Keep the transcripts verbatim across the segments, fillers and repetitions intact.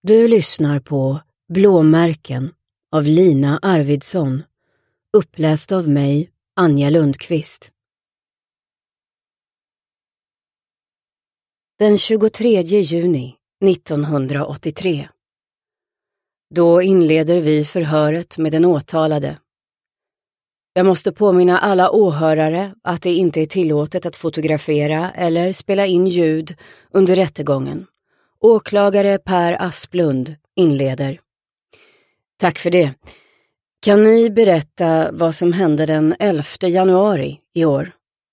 Du lyssnar på Blåmärken av Lina Arvidsson, uppläst av mig, Anja Lundqvist. Den tjugotredje juni nittonhundraåttiotre. Då inleder vi förhöret med den åtalade. Jag måste påminna alla åhörare att det inte är tillåtet att fotografera eller spela in ljud under rättegången. Åklagare Per Asplund inleder. Tack för det. Kan ni berätta vad som hände den elfte januari i år?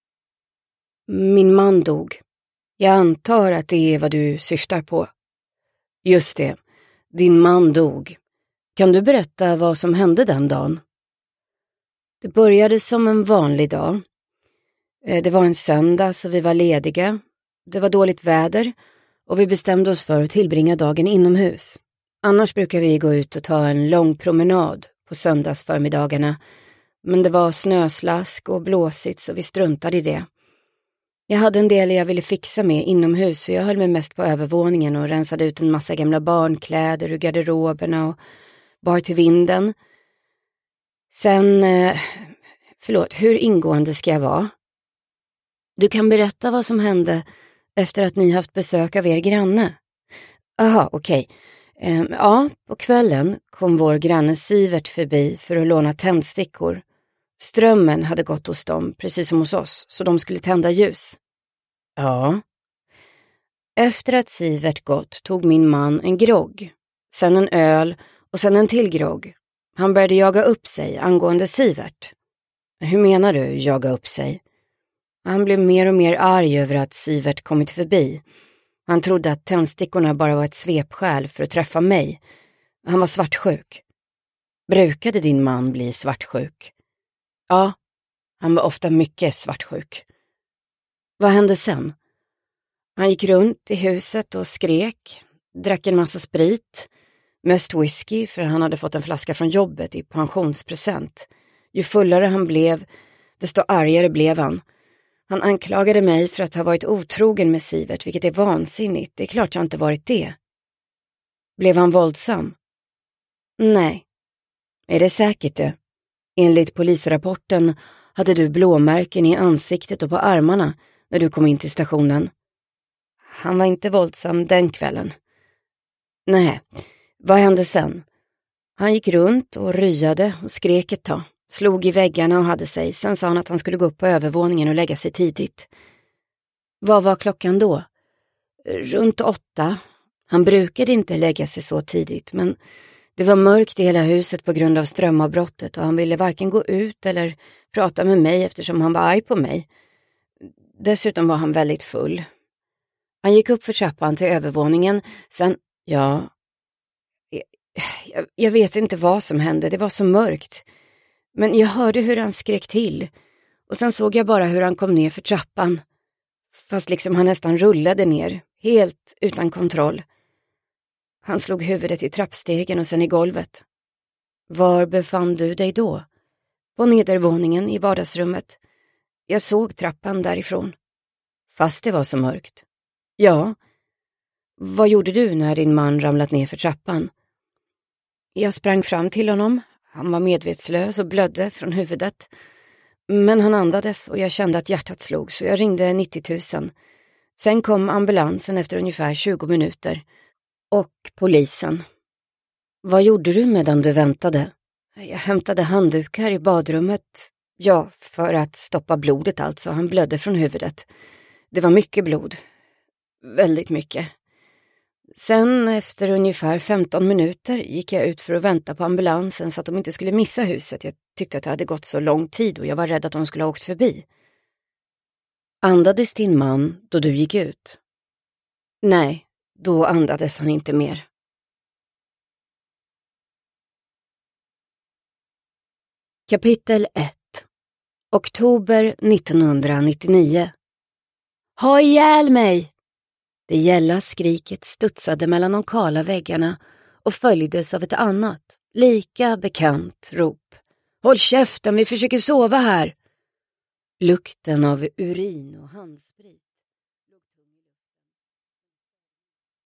Min man dog. Jag antar att det är vad du syftar på. Just det. Din man dog. Kan du berätta vad som hände den dagen? Det började som en vanlig dag. Det var en söndag så vi var lediga. Det var dåligt väder och vi bestämde oss för att tillbringa dagen inomhus. Annars brukar vi gå ut och ta en lång promenad på söndagsförmiddagarna. Men det var snöslask och blåsigt så vi struntade i det. Jag hade en del jag ville fixa med inomhus så jag höll mig mest på övervåningen och rensade ut en massa gamla barnkläder ur garderoberna och bar till vinden. Sen, eh, förlåt, hur ingående ska jag vara? Du kan berätta vad som hände efter att ni haft besök av er granne. Aha, okej. Okay. Eh, ja, på kvällen kom vår granne Sivert förbi för att låna tändstickor. Strömmen hade gått hos dem, precis som hos oss, så de skulle tända ljus. Ja. Efter att Sivert gått tog min man en grogg, sen en öl och sen en till grogg. Han började jaga upp sig angående Sivert. Hur menar du, jaga upp sig? Han blev mer och mer arg över att Sivert kommit förbi. Han trodde att tändstickorna bara var ett svepskäl för att träffa mig. Han var svartsjuk. Brukade din man bli svartsjuk? Ja, han var ofta mycket svartsjuk. Vad hände sen? Han gick runt i huset och skrek, drack en massa sprit, mest whisky för han hade fått en flaska från jobbet i pensionspresent. Ju fullare han blev, desto argare blev han. Han anklagade mig för att ha varit otrogen med Sivert, vilket är vansinnigt. Det är klart jag inte varit det. Blev han våldsam? Nej. Är det säkert det? Enligt polisrapporten hade du blåmärken i ansiktet och på armarna när du kom in till stationen. Han var inte våldsam den kvällen. Nej, vad hände sen? Han gick runt och ryade och skrek ett tag. Slog i väggarna och hade sig. Sen sa han att han skulle gå upp på övervåningen och lägga sig tidigt. Vad var klockan då? Runt åtta. Han brukade inte lägga sig så tidigt, men det var mörkt i hela huset på grund av strömavbrottet och han ville varken gå ut eller prata med mig eftersom han var arg på mig. Dessutom var han väldigt full. Han gick upp för trappan till övervåningen. Sen, ja... Jag, jag vet inte vad som hände, det var så mörkt. Men jag hörde hur han skrek till. Och sen såg jag bara hur han kom ner för trappan. Fast liksom han nästan rullade ner, helt utan kontroll. Han slog huvudet i trappstegen och sen i golvet. Var befann du dig då? På nedervåningen i vardagsrummet. Jag såg trappan därifrån. Fast det var så mörkt. Ja. Vad gjorde du när din man ramlat ner för trappan? Jag sprang fram till honom. Han var medvetslös och blödde från huvudet. Men han andades och jag kände att hjärtat slog så jag ringde nittio tusen. Sen kom ambulansen efter ungefär tjugo minuter. Och polisen. Vad gjorde du medan du väntade? Jag hämtade handdukar i badrummet. Ja, för att stoppa blodet alltså. Han blödde från huvudet. Det var mycket blod. Väldigt mycket. Sen efter ungefär femton minuter gick jag ut för att vänta på ambulansen så att de inte skulle missa huset. Jag tyckte att det hade gått så lång tid och jag var rädd att de skulle ha åkt förbi. Andades din man då du gick ut? Nej, då andades han inte mer. Kapitel ett. Oktober nittonhundranittionio. Ha ihjäl mig! Det gälla skriket studsade mellan de kala väggarna och följdes av ett annat, lika bekant rop. Håll käften, vi försöker sova här! Lukten av urin och handsprit